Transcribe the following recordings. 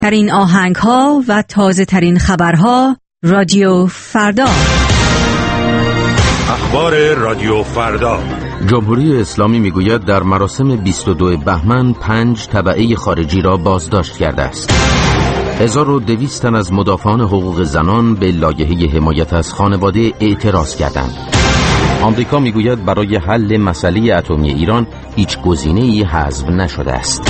ترین آهنگ‌ها و تازه ترین خبرها رادیو فردا. اخبار رادیو فردا. جمهوری اسلامی میگوید در مراسم 22 بهمن 5 تبعه خارجی را بازداشت کرده است. 1200 تن از مدافعان حقوق زنان به لایحه حمایت از خانواده اعتراض کردند. آمریکا میگوید برای حل مسئله اتمی ایران هیچ گزینه‌ای حذف نشده است.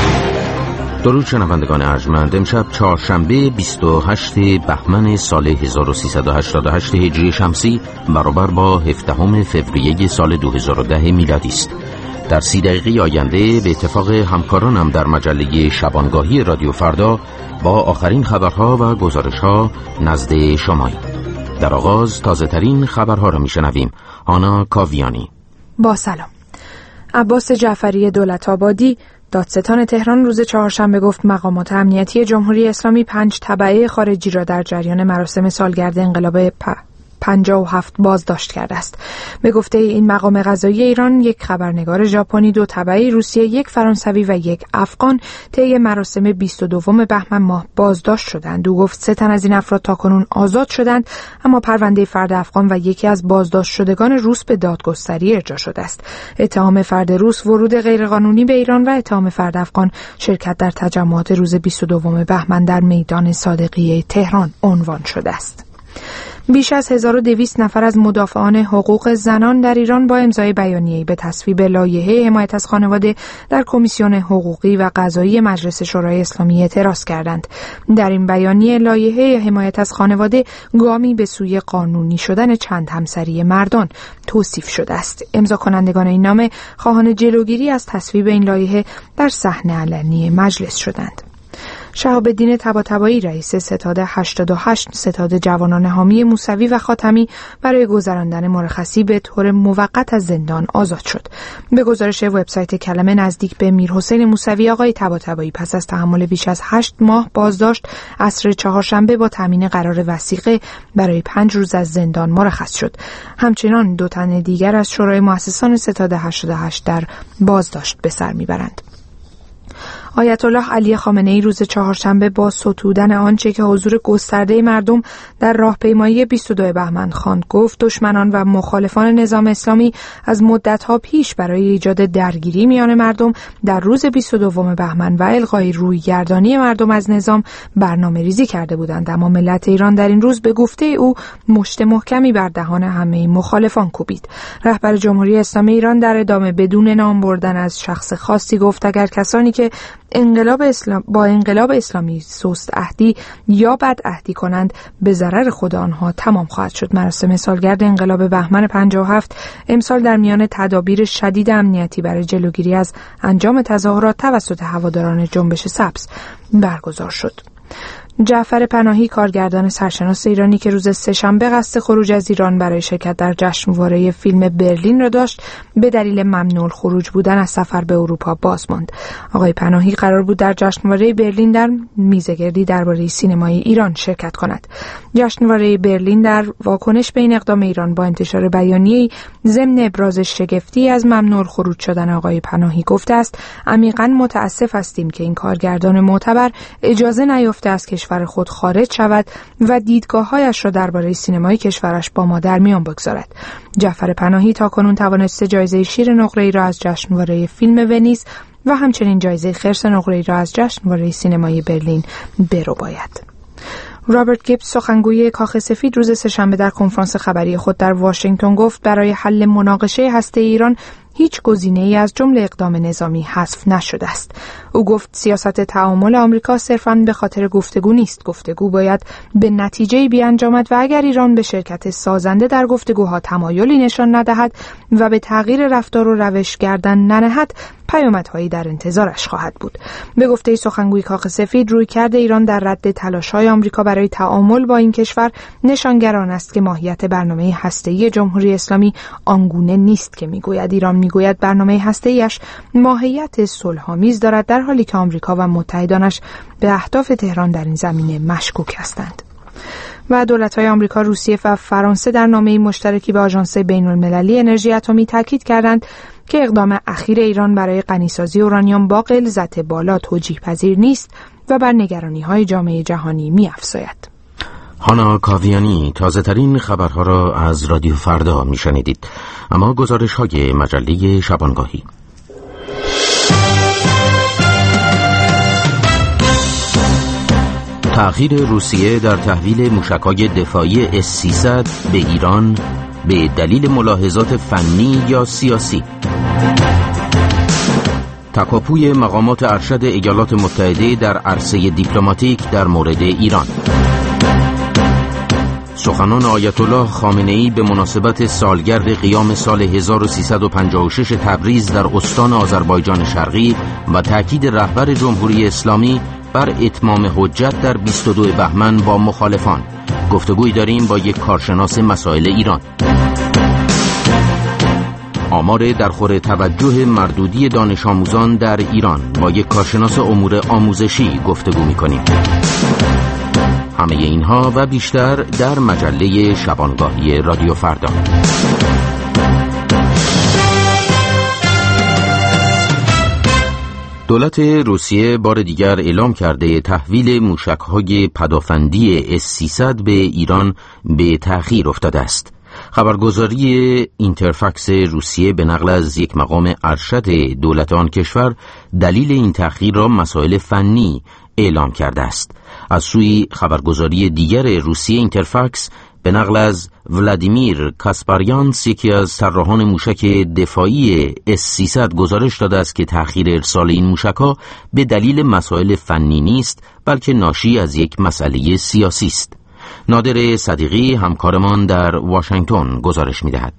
درود شنوندگان ارجمند، امشب چهارشنبه 28 بهمن سال 1388 هجری شمسی برابر با 17 فوریه سال 2010 میلادی است. در 30 دقیقه آینده به اتفاق همکارانم در مجله شبانگاهی رادیو فردا با آخرین خبرها و گزارش‌ها نزد شماییم. در آغاز تازه ترین خبرها را میشنویم. آنا کاویانی. با سلام. عباس جعفری دولت‌آبادی دادستان تهران روز چهارشنبه گفت مقامات امنیتی جمهوری اسلامی 5 تبعه خارجی را در جریان مراسم سالگرد انقلاب 57 بازداشت کرده است. به گفته این مقام قضایی ایران، 1 خبرنگار ژاپنی، 2 تبعه روسیه، 1 فرانسوی و 1 افغان طی مراسم 22 بهمن ماه بازداشت شدند. او گفت 3 تن از این افراد تاکنون آزاد شدند، اما پرونده فرد افغان و یکی از بازداشت شدگان روس به دادگستری ارجاع شده است. اتهام فرد روس ورود غیرقانونی به ایران و اتهام فرد افغان شرکت در تجمعات روز 22 بهمن در میدان صادقیه تهران عنوان شده است. بیش از 1200 نفر از مدافعان حقوق زنان در ایران با امضای بیانیه‌ای به تصویب لایحه حمایت از خانواده در کمیسیون حقوقی و قضایی مجلس شورای اسلامی اعتراض کردند. در این بیانیه لایحه حمایت از خانواده گامی به سوی قانونی شدن چند همسری مردان توصیف شده است. امضا کنندگان این نامه خواهان جلوگیری از تصویب این لایحه در صحنه علنی مجلس شدند. شهاب الدین طباطبایی رئیس ستاد 88 ستاد جوانان حامی موسوی و خاتمی برای گذراندن مرخصی به طور موقت از زندان آزاد شد. به گزارش وبسایت کلمه نزدیک به میرحسین موسوی، آقای طباطبایی پس از تحمل بیش از 8 ماه بازداشت عصر چهارشنبه با تامین قرار وثیقه برای 5 روز از زندان مرخص شد. همچنین 2 تن دیگر از شورای مؤسسان ستاد 88 در بازداشت به سر میبرند. آیت الله علی خامنه‌ای روز چهارشنبه با ستودن آنچه که حضور گسترده مردم در راهپیمایی 22 بهمن خواند گفت دشمنان و مخالفان نظام اسلامی از مدت‌ها پیش برای ایجاد درگیری میان مردم در روز 22 بهمن و الغای رویگردانی مردم از نظام برنامه‌ریزی کرده بودند، اما ملت ایران در این روز به گفته او مشت محکمی بر دهان همه مخالفان کوبید. رهبر جمهوری اسلامی ایران در ادامه بدون نام بردن از شخص خاصی گفت اگر کسانی که با انقلاب اسلامی سست عهدی یا بد عهدی کنند به ضرر خود آنها تمام خواهد شد. مراسم سالگرد انقلاب بهمن 57 امسال در میان تدابیر شدید امنیتی برای جلوگیری از انجام تظاهرات توسط هواداران جنبش سبز برگزار شد. جعفر پناهی کارگردان سرشناس ایرانی که روز سه‌شنبه قصد خروج از ایران برای شرکت در جشنواره فیلم برلین را داشت، به دلیل ممنوع الخروج بودن از سفر به اروپا باز ماند. آقای پناهی قرار بود در جشنواره برلین در میزگردی درباره سینمای ایران شرکت کند. جشنواره برلین در واکنش به این اقدام ایران با انتشار بیانیه‌ای ضمن ابراز شگفتی از ممنوع الخروج شدن آقای پناهی گفته است عمیقاً متأسف هستیم که این کارگردان معتبر اجازه نیافته است کشور خود خارج شود و دیدگاه‌هایش را درباره سینمای کشورش با ما در میان بگذارد. جعفر پناهی تاکنون توانسته جایزه شیر نقره‌ای را از جشنواره فیلم ونیز و همچنین جایزه خرس نقره‌ای را از جشنواره سینمای برلین برباید. رابرت گیبز سخنگوی کاخ سفید روز سه‌شنبه در کنفرانس خبری خود در واشنگتن گفت برای حل مناقشه هسته‌ای ایران هیچ گزینه‌ای از جمله اقدام نظامی حذف نشده است. او گفت سیاست تعامل آمریکا صرفاً به خاطر گفتگو نیست. گفتگو باید به نتیجه‌ای بیانجامد و اگر ایران به شرکت سازنده در گفتگوها تمایلی نشان ندهد و به تغییر رفتار و روش گردن ننهد، پیامدهایی در انتظارش خواهد بود. به گفته سخنگوی کاخ سفید، رویکرد ایران در رد تلاش‌های آمریکا برای تعامل با این کشور نشانگر آن است که ماهیت برنامه هسته‌ای جمهوری اسلامی آنگونه نیست که میگوید. ایران میگوید برنامه هسته‌ایش ماهیت صلح‌آمیز دارد، در حالی که آمریکا و متحدانش به اهداف تهران در این زمینه مشکوک هستند. و دولت‌های آمریکا، روسیه و فرانسه در نامه‌ای مشترکی به آژانس بین‌المللی انرژی اتمی تاکید کردند که اقدام اخیر ایران برای غنیسازی اورانیوم با غلظت بالا توجیه‌پذیر نیست و بر نگرانی‌های جامعه جهانی می‌افزاید. هانا کاویانی تازه ترین خبرها را از رادیو فردا میشنیدید. اما گزارش های مجله شبانگاهی. تأخیر روسیه در تحویل موشک‌های دفاعی S-300 به ایران به دلیل ملاحظات فنی یا سیاسی. تکاپوی مقامات ارشد ایالات متحده در عرصه دیپلماتیک در مورد ایران. سخنان آیت الله خامنه‌ای به مناسبت سالگرد قیام سال 1356 تبریز در استان آذربایجان شرقی و تأکید رهبر جمهوری اسلامی بر اتمام حجت در 22 بهمن با مخالفان. گفتگوی داریم با یک کارشناس مسائل ایران. آمار درخور توجه مردودی دانش آموزان در ایران. با یک کارشناس امور آموزشی گفتگو می‌کنیم. همه اینها و بیشتر در مجله شبانگاهی رادیو فردا. دولت روسیه بار دیگر اعلام کرده تحویل موشک‌های پدافندی S-300 به ایران به تأخیر افتاده است. خبرگزاری اینترفکس روسیه به نقل از یک مقام ارشد دولت آن کشور دلیل این تأخیر را مسائل فنی اعلام کرده است. از سوی خبرگزاری دیگر روسیه اینترفکس به نقل از ولادیمیر کاسپاریانس یکی از طراحان موشک دفاعی S-300 گزارش داده است که تأخیر ارسال این موشک‌ها به دلیل مسائل فنی نیست بلکه ناشی از یک مسئله سیاسی است. نادر صدیقی همکارمان در واشنگتن گزارش می‌دهد.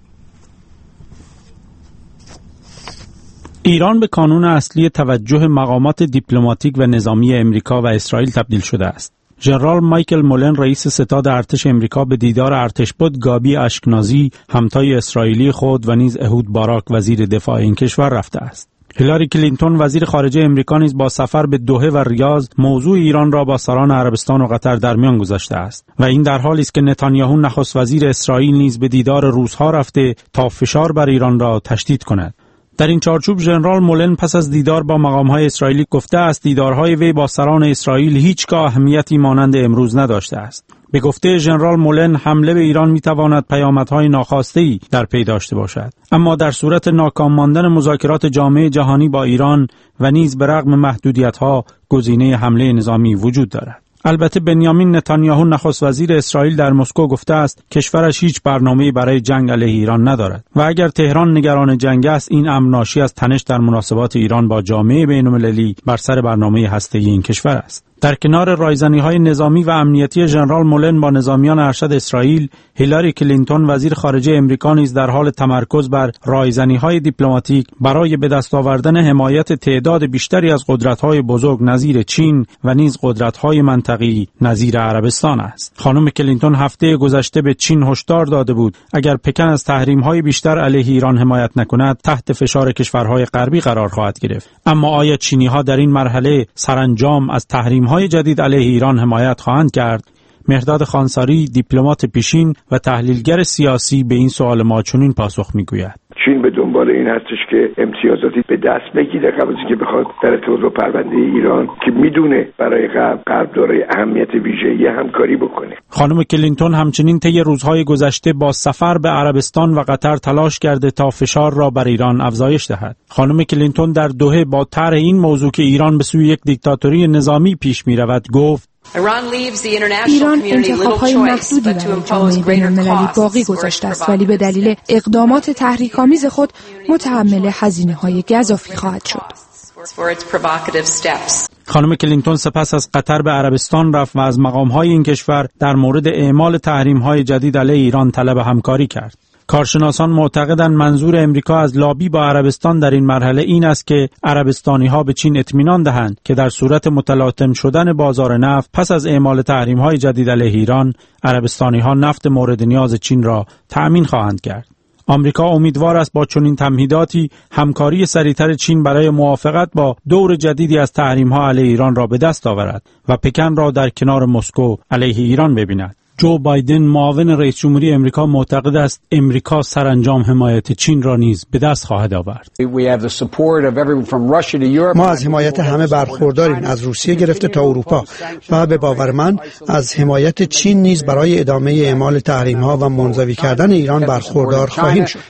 ایران به کانون اصلی توجه مقامات دیپلماتیک و نظامی امریکا و اسرائیل تبدیل شده است. ژنرال مایکل مولن رئیس ستاد ارتش امریکا به دیدار ارتشبد گابی اشکنازی همتای اسرائیلی خود و نیز اهود باراک وزیر دفاع این کشور رفته است. هیلاری کلینتون وزیر خارجه امریکا نیز با سفر به دوحه و ریاض موضوع ایران را با سران عربستان و قطر در میان گذاشته است و این در حالی است که نتانیاهو نخست وزیر اسرائیل نیز به دیدار روس‌ها رفته تا فشار بر ایران را تشدید کند. در این چارچوب ژنرال مولن پس از دیدار با مقام‌های اسرائیلی گفته است دیدارهای وی با سران اسرائیل هیچگاه اهمیتی مانند امروز نداشته است. به گفته ژنرال مولن حمله به ایران می‌تواند پیامدهای ناخواسته در پی داشته باشد، اما در صورت ناکام ماندن مذاکرات جامعه جهانی با ایران و نیز به رغم محدودیت‌ها گزینه حمله نظامی وجود دارد. البته بنیامین نتانیاهو نخست وزیر اسرائیل در مسکو گفته است کشورش هیچ برنامه‌ای برای جنگ علیه ایران ندارد و اگر تهران نگران جنگ است این امر ناشی از تنش در مناسبات ایران با جامعه بین‌المللی بر سر برنامه هسته‌ای این کشور است. در کنار رایزنی‌های نظامی و امنیتی ژنرال مولن با نظامیان ارشد اسرائیل، هیلاری کلینتون وزیر خارجه امریکا نیز در حال تمرکز بر رایزنی‌های دیپلماتیک برای به دست آوردن حمایت تعداد بیشتری از قدرت‌های بزرگ نظیر چین و نیز قدرت‌های منطقه‌ای نظیر عربستان است. خانم کلینتون هفته گذشته به چین هشدار داده بود اگر پکن از تحریم‌های بیشتر علیه ایران حمایت نکند تحت فشار کشورهای غربی قرار خواهد گرفت. اما آیا چینی‌ها در این مرحله سرانجام از تحریم‌های جدید علیه ایران حمایت خواهند کرد؟ مهرداد خانساری دیپلمات پیشین و تحلیلگر سیاسی به این سوال ما چنین پاسخ می‌گوید: چین به دنبال این هستش که امتیازاتی به دست بگیره قبل از اینکه بخواد در ارتباط با پرونده ایران که میدونه برای غرب داره اهمیت ویژه‌ای همکاری بکنه. خانم کلینتون همچنین طی روزهای گذشته با سفر به عربستان و قطر تلاش کرده تا فشار را بر ایران افزایش دهد. خانم کلینتون در دوحه با طرح این موضوع که ایران به سوی یک دیکتاتوری نظامی پیش می‌رود گفت: ایران انتخاب‌های محدودی برای جامعه بین‌المللی باقی گذاشته است ولی به دلیل اقدامات تحریک‌آمیز خود متحمل هزینه‌های گزافی خواهد شد. خانم کلینتون سپس از قطر به عربستان رفت و از مقام‌های این کشور در مورد اعمال تحریم‌های جدید علیه ایران طلب همکاری کرد. کارشناسان معتقدند منظور امریکا از لابی با عربستان در این مرحله این است که عربستانی‌ها به چین اطمینان دهند که در صورت متلاطم شدن بازار نفت پس از اعمال تحریم‌های جدید علیه ایران، عربستانی‌ها نفت مورد نیاز چین را تأمین خواهند کرد. آمریکا امیدوار است با چنین تمهیداتی همکاری سریعتر چین برای موافقت با دور جدیدی از تحریم‌ها علیه ایران را به دست آورد و پکن را در کنار مسکو علیه ایران ببیند. جو بایدن معاون رئیس جمهوری امریکا معتقد است امریکا سرانجام حمایت چین را نیز به دست خواهد آورد. ما از حمایت همه برخورداریم، از روسیه گرفته تا اروپا، و به باور من از حمایت چین نیز برای ادامه اعمال تحریم‌ها و منزوی کردن ایران برخوردار خواهیم شد.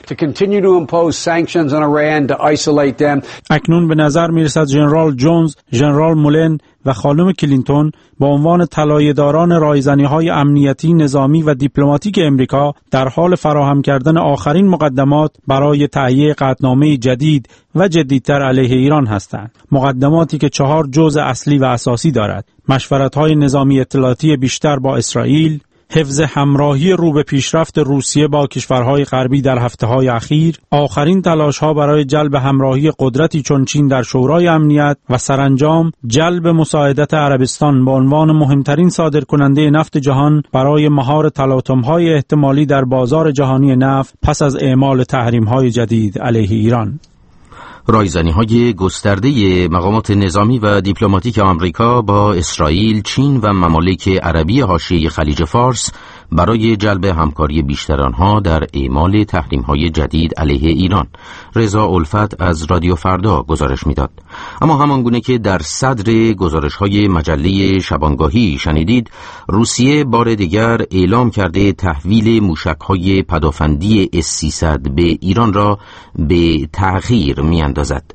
اکنون به نظر می‌رسد ژنرال جونز، ژنرال مولن و خانم کلینتون با عنوان طلایه‌داران رایزنی‌های امنیتی، نظامی و دیپلماتیک امریکا در حال فراهم کردن آخرین مقدمات برای تهیه قطعنامه جدید و جدیدتر علیه ایران هستند. مقدماتی که 4 جزء اصلی و اساسی دارد: مشورت‌های نظامی اطلاعاتی بیشتر با اسرائیل، حفظ همراهی رو به پیشرفت روسیه با کشورهای غربی در هفته‌های اخیر، آخرین تلاش‌ها برای جلب همراهی قدرتی چون چین در شورای امنیت و سرانجام جلب مساعدت عربستان به عنوان مهمترین صادرکننده نفت جهان برای مهار تلاطم‌های احتمالی در بازار جهانی نفت پس از اعمال تحریم‌های جدید علیه ایران. رایزنی‌های گسترده مقامات نظامی و دیپلماتیک آمریکا با اسرائیل، چین و ممالک عربی حاشیه خلیج فارس برای جلب همکاری بیشتر آنها در اعمال تحریم‌های جدید علیه ایران. رضا الفت از رادیو فردا گزارش می‌داد. اما همانگونه که در صدر گزارش‌های مجله شبانگاهی شنیدید، روسیه بار دیگر اعلام کرده تحویل موشک‌های پدافندی S-300 به ایران را به تأخیر می‌اندازد.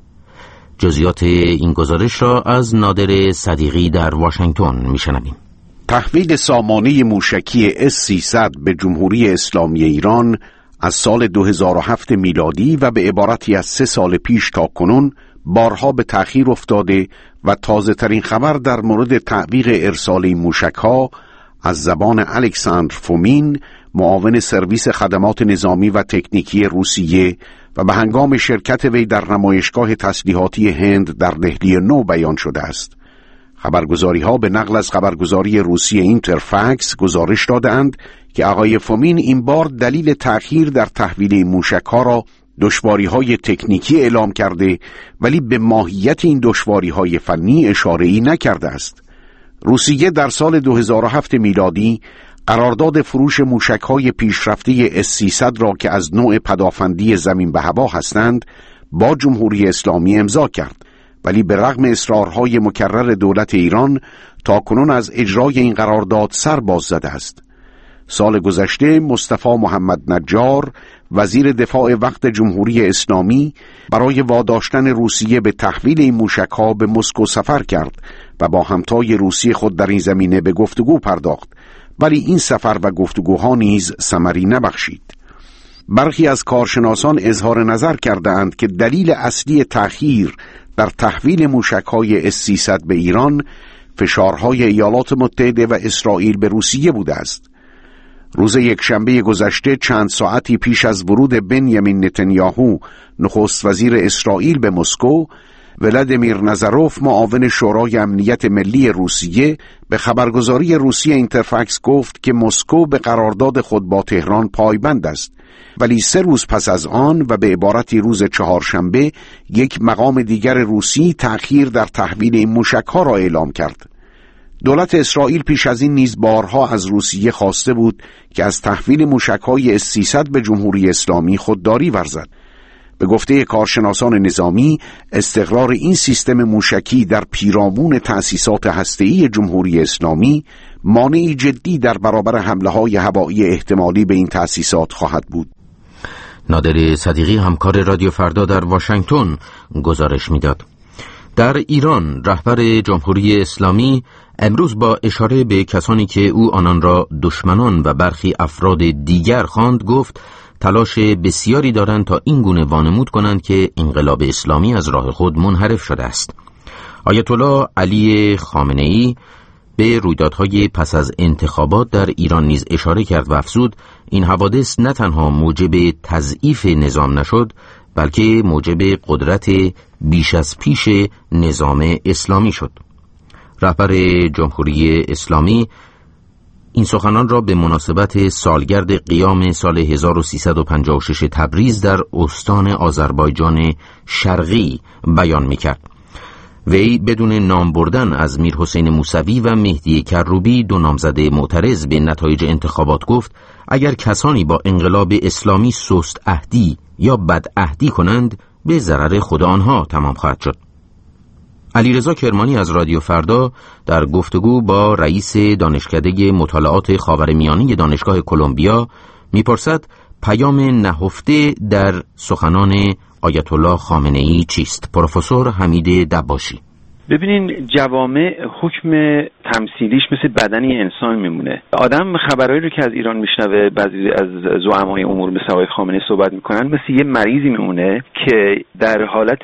جزئیات این گزارش را از نادر صدیقی در واشنگتن می‌شنویم. تحویل سامانه موشکی S-300 به جمهوری اسلامی ایران از سال 2007 میلادی و به عبارتی از 3 سال پیش تا کنون بارها به تأخیر افتاده و تازه ترین خبر در مورد تعویق ارسال این موشک‌ها از زبان الکساندر فومین، معاون سرویس خدمات نظامی و تکنیکی روسیه و به هنگام شرکت وی در نمایشگاه تسلیحاتی هند در دهلی نو بیان شده است. خبرگزاری‌ها به نقل از خبرگزاری روسی اینترفکس گزارش دادند که آقای فومین این بار دلیل تأخیر در تحویل این موشک‌ها را دشواری‌های تکنیکی اعلام کرده، ولی به ماهیت این دشواری‌های فنی اشاره‌ای نکرده است. روسیه در سال 2007 میلادی قرارداد فروش موشک‌های پیشرفته S-300 را که از نوع پدافندی زمین به هوا هستند با جمهوری اسلامی امضا کرد، ولی به رغم اصرارهای مکرر دولت ایران تاکنون از اجرای این قرارداد سر باز زده است. سال گذشته مصطفی محمد نجار، وزیر دفاع وقت جمهوری اسلامی، برای واداشتن روسیه به تحویل این موشک‌ها به مسکو سفر کرد و با همتای روسی خود در این زمینه به گفتگو پرداخت، ولی این سفر و گفتگوها نیز ثمری نبخشید. برخی از کارشناسان اظهار نظر کردند که دلیل اصلی تأخیر در تحویل موشک‌های S-300 به ایران فشارهای ایالات متحده و اسرائیل به روسیه بوده است. روز یکشنبه گذشته چند ساعتی پیش از ورود بنیامین نتانیاهو نخست وزیر اسرائیل به مسکو، ولادیمیر نظروف معاون شورای امنیت ملی روسیه به خبرگزاری روسیه اینترفکس گفت که مسکو به قرارداد خود با تهران پایبند است، ولی 3 روز پس از آن و به عبارتی روز چهارشنبه یک مقام دیگر روسی تأخیر در تحویل این موشک‌ها را اعلام کرد. دولت اسرائیل پیش از این نیز بارها از روسیه خواسته بود که از تحویل موشک‌های S-300 به جمهوری اسلامی خودداری ورزد. به گفته کارشناسان نظامی، استقرار این سیستم موشکی در پیرامون تأسیسات هسته‌ای جمهوری اسلامی مانعی جدی در برابر حمله‌های هوایی احتمالی به این تأسیسات خواهد بود. نادر صدیقی، همکار رادیو فردا در واشنگتن، گزارش میداد. در ایران رهبر جمهوری اسلامی امروز با اشاره به کسانی که او آنان را دشمنان و برخی افراد دیگر خواند گفت تلاش بسیاری دارند تا این گونه وانمود کنند که انقلاب اسلامی از راه خود منحرف شده است. آیت الله علی خامنه‌ای به رویدادهای پس از انتخابات در ایران نیز اشاره کرد و افزود این حوادث نه تنها موجب تضعیف نظام نشد، بلکه موجب قدرت بیش از پیش نظام اسلامی شد. رهبر جمهوری اسلامی این سخنان را به مناسبت سالگرد قیام سال 1356 تبریز در استان آذربایجان شرقی بیان می‌کرد. وی بدون نام بردن از میرحسین موسوی و مهدی کروبی، دو نامزده معترض به نتایج انتخابات، گفت اگر کسانی با انقلاب اسلامی سست عهدی یا بد عهدی کنند به ضرر خود آنها تمام خواهد شد. علیرضا کرمانی از رادیو فردا در گفتگو با رئیس دانشکده مطالعات خاورمیانه دانشگاه کلمبیا میپرسد پیام نهفته در سخنان آیت الله خامنه‌ای چیست؟ پروفسور حمید دباشی: ببینین، جوامع حکم تمثیلیش مثل بدنی انسان میمونه. آدم خبرایی رو که از ایران میشنوه، بعضی از زعمای امور مثل آقای خامنه‌ای صحبت میکنن، مثل یه مریضی میمونه که در حالت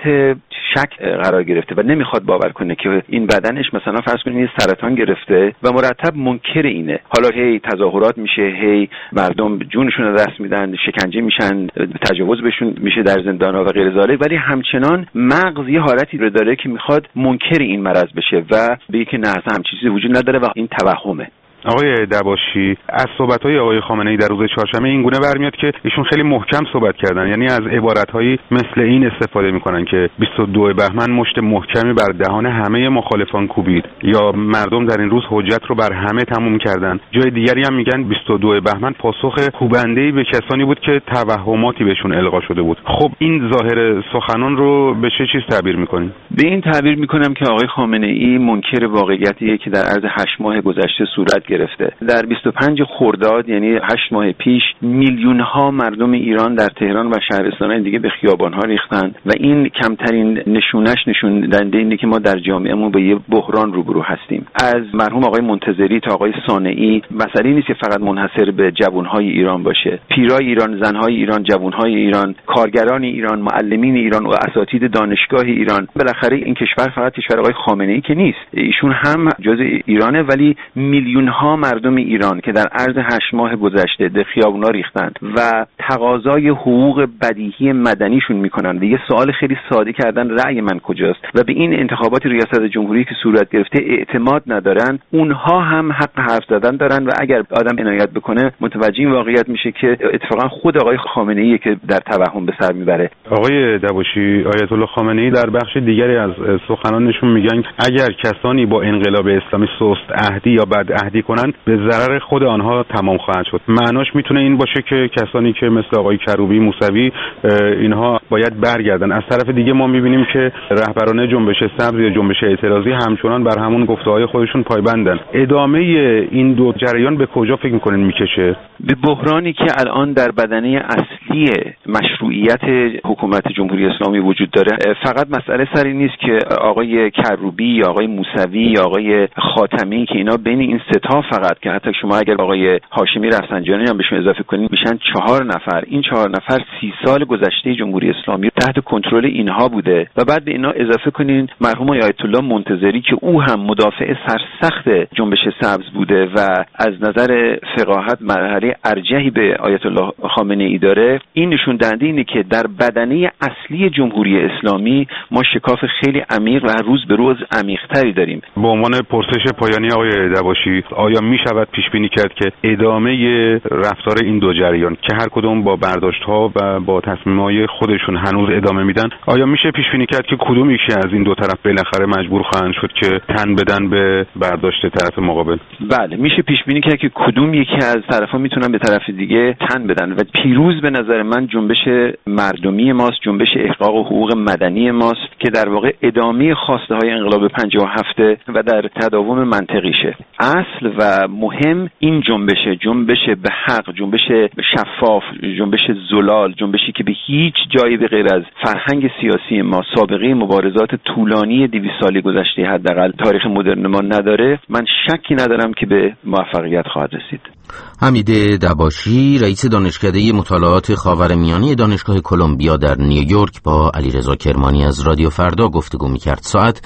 شک قرار گرفته و نمیخواد باور کنه که این بدنش مثلا فرض کنید یه سرطان گرفته و مرتب منکر اینه. حالا هی تظاهرات میشه، هی مردم جونشون رو دست میدن، شکنجه میشن، تجاوز بهشون میشه در زندان‌ها و غیر ذالک، ولی همچنان مغز یه حالتی رو داره که میخواد منکر این مرض بشه و به که نه هم چیزی وجود نداره و این توهمه. آقای دباشی، از صحبت‌های آقای خامنه‌ای در روز چهارشنبه این گونه برمیاد که ایشون خیلی محکم صحبت کردن، یعنی از عبارت‌هایی مثل این استفاده می‌کنن که 22 بهمن مشت محکمی بر دهان همه مخالفان کوبید، یا مردم در این روز حجت رو بر همه تموم کردن. جای دیگری هم میگن 22 بهمن پاسخ کوبنده‌ای به کسانی بود که توهماتی بهشون القا شده بود. خب این ظاهر سخنان رو به چه چیز تعبیر می‌کنین؟ به این تعبیر می‌کنم که آقای خامنه‌ای منکر واقعیتیه که در عرض 8 ماه گذشته صورت گرفته. در 25 خرداد، یعنی 8 ماه پیش، میلیون ها مردم ایران در تهران و شهرستان‌های دیگه به خیابان‌ها ریختند و این کمترین نشون دهنده اینه که ما در جامعهمون با یه بحران روبرو هستیم. از مرحوم آقای منتظری تا آقای صانعی، مسئله نیست که فقط منحصر به جوان‌های ایران باشه. پیرای ایران، زن‌های ایران، جوان‌های ایران، کارگران ایران، معلمین ایران و اساتید دانشگاه ایران. بالاخره این کشور فقط کشور آقای خامنه‌ای که نیست، ایشون هم جزء ایرانه، ولی میلیون‌ها مردم ایران که در عرض 8 ماه گذشته به خیابونا ریختند و تقاضای حقوق بدیهی مدنیشون میکنن و یه سوال خیلی ساده کردن رأی من کجاست و به این انتخابات ریاست جمهوری که صورت گرفته اعتماد ندارن، اونها هم حق حرف زدن دارن و اگر آدم عنایت بکنه متوجه این واقعیت میشه که اتفاقا خود آقای خامنه‌ای که در توهم به سر میبره. آقای دباشی، آیت الله خامنه‌ای در بخش دیگری از سخنانشون میگن اگر کسانی با انقلاب اسلامی سست عهدی یا بد عهدی کنن به ضرر خود آنها تمام خواهد شد. معناش میتونه این باشه که کسانی که مثل آقای کروبی، موسوی، اینها باید برگردن. از طرف دیگه ما میبینیم که رهبران جنبش سبز یا جنبش اعتراضی همچنان بر همون گفته‌های خودشون پایبندن. ادامه این دو جریان به کجا فکر میکنین میکشه؟ به بحرانی که الان در بدنه اصلی مشروعیت حکومت جمهوری اسلامی وجود داره. فقط مسئله سری نیست که آقای کروبی یا آقای موسوی یا آقای خاتمی که اینا بین این سه تا فقط، که حتی شما اگر آقای هاشمی رفسنجانی هم بهشون اضافه کنید میشن 4 نفر. این 4 نفر 30 سال گذشته جمهوری اسلامی تحت کنترل اینها بوده و بعد به اینا اضافه کنین مرحوم آیت الله منتظری که او هم مدافع سرسخت جنبش سبز بوده و از نظر فقاهت مرحله ارجحی به آیت الله خامنه‌ای داره. این نشون دهنده اینه که در بدنه اصلی جمهوری اسلامی ما شکاف خیلی عمیق و روز به روز عمیق‌تری داریم. به عنوان پرسش پایانی آقای دباشی، آیا میشود پیش بینی کرد که ادامه رفتار این دو جریان که هر کدوم با برداشت‌ها و با تصمیم‌های خودشون هنوز ادامه میدن، آیا میشه پیش بینی کرد که کدوم یکی از این دو طرف بالاخره مجبور خواهند شد که تن بدن به برداشت طرف مقابل؟ بله، میشه پیش بینی کرد که کدوم یکی از طرفا میتونن به طرف دیگه تن بدن و پیروز به نظر من جنبش مردمی ماست، جنبش احقاق حقوق مدنی ماست که در واقع ادامه خواسته های انقلاب 57 و در تداوم منطقیشه. اصل و مهم این جنبش به حق، جنبش شفاف، جنبش زلال، جنبشی که به هیچ جایی به غیر از فرهنگ سیاسی ما سابقه مبارزات طولانی 200 سال گذشته حداقل تاریخ مدرن ما نداره. من شکی ندارم که به موفقیت خواهد رسید. حمید دباشی، رئیس دانشکده مطالعات خاورمیانه دانشگاه کلمبیا در نیویورک، با علیرضا کرمانی از رادیو فردا گفتگو می‌کرد. ساعت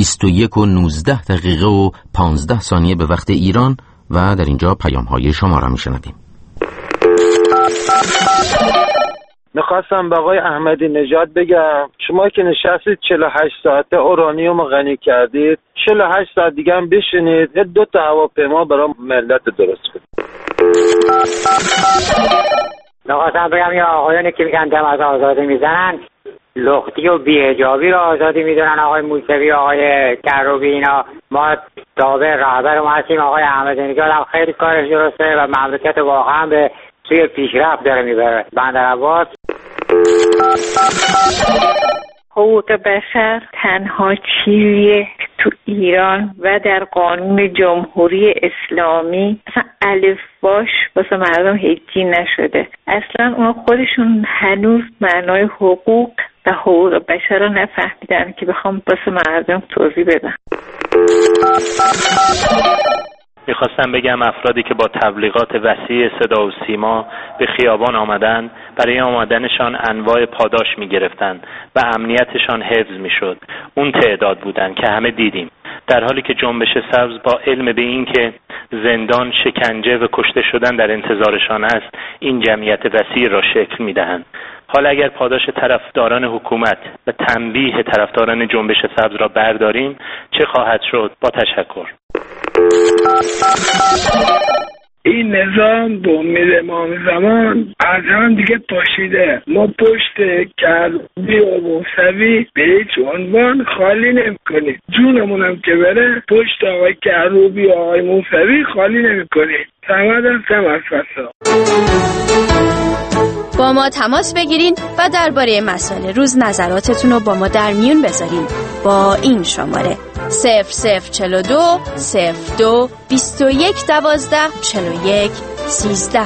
21:19 و 15 ثانیه به وقت ایران و در اینجا پیام‌های شما را می‌شنویم. میخواستم به آقای احمدی نژاد بگم شما که نشستید 48 ساعته اورانیوم غنی کردید، 48 ساعت دیگه هم بشینید 2 تا هواپیما برای ملت درست کنید. میخواستم بگم یا آقایانی که میگن دم از آزادی میزنن، لختی و بی‌حجابی رو آزادی میدونن آقای موسوی، آقای کروبی، اینا. ما تابع رهبر ما هستیم. آقای احمدی نژاد هم خیلی کارش درسته و مملکت واقعا به سوی پیشرفت داره میبره. بندرعباس. حقوق بشر تنها چیزیه تو ایران و در قانون جمهوری اسلامی اصلا الف باش واسه مردم هیچی نشده. اصلا اونا خودشون هنوز معنای حقوق و حقوق بشر رو نفهمیدن که بخوام واسه مردم توضیح بدم. میخواستم بگم افرادی که با تبلیغات وسیع صدا و سیما به خیابان آمدن، برای آمدنشان انواع پاداش میگرفتن و امنیتشان حفظ میشد. اون تعداد بودن که همه دیدیم، در حالی که جنبش سبز با علم به این که زندان، شکنجه و کشته شدن در انتظارشان است، این جمعیت وسیع را شکل میدهند. حالا اگر پاداش طرفداران حکومت و تنبیه طرفداران جنبش سبز را برداریم چه خواهد شد؟ با تشکر. این نظام به امید امام زمان از هم دیگه پاشیده. ما پشت کروبی و موسوی به هیچ عنوان خالی نمی‌کنیم. جونمونم که بره پشت آقای کروبی و آقای موسوی خالی نمی‌کنیم. صمد هستم از فسا. با ما تماس بگیرین و درباره مسائل روز نظراتتون رو با ما در میون بذارین با این شماره 0042 02 21 12 41 13.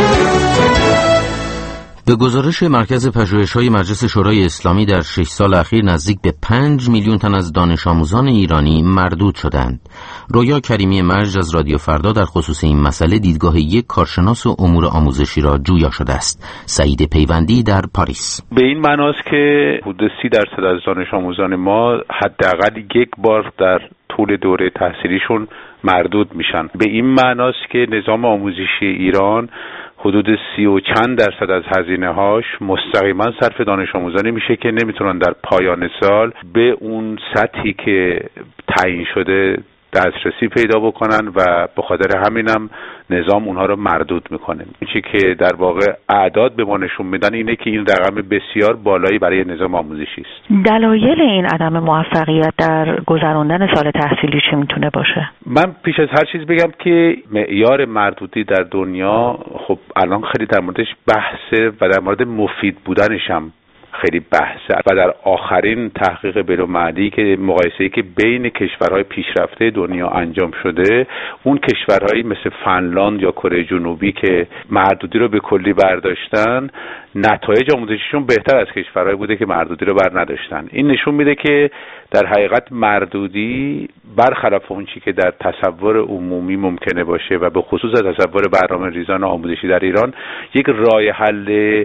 به گزارش مرکز پژوهش‌های مجلس شورای اسلامی در 6 سال اخیر نزدیک به 5 میلیون تن از دانش آموزان ایرانی مردود شدند. رویا کریمی مجد از رادیو فردا در خصوص این مسئله دیدگاه یک کارشناس و امور آموزشی را جویا شده است. سعید پیوندی در پاریس. به این معناست که حدود 30% از دانش آموزان ما حداقل یک بار در طول دوره تحصیلیشون مردود میشن. به این معناست که نظام آموزشی ایران حدود 30 و چند درصد از هزینه‌هاش مستقیما صرف دانش آموزانی میشه که نمیتونن در پایان سال به اون سطحی که تعیین شده دسترسی پیدا بکنن و به خاطر همینم نظام اونها رو مردود میکنه. چیزی که در واقع اعداد به ما نشون میدن اینه که این رقم بسیار بالایی برای نظام آموزشی است. دلایل این عدم موفقیت در گذراندن سال تحصیلی چه میتونه باشه؟ من پیش از هر چیز بگم که معیار مردودی در دنیا خب الان خیلی در موردش بحثه و در مورد مفید بودنش هم خیلی بحثه و در آخرین تحقیق بین‌المللی که مقایسه‌ای که بین کشورهای پیشرفته دنیا انجام شده، اون کشورهایی مثل فنلاند یا کره جنوبی که مردودی رو به کلی برداشتن، نتایج آموزشیشون بهتر از کشورهایی بوده که مردودی رو بر نداشتن. این نشون میده که در حقیقت مردودی برخلاف اون چیزی که در تصور عمومی ممکنه باشه و به خصوص از تصور برنامه‌ریزان آموزشی در ایران یک راه حل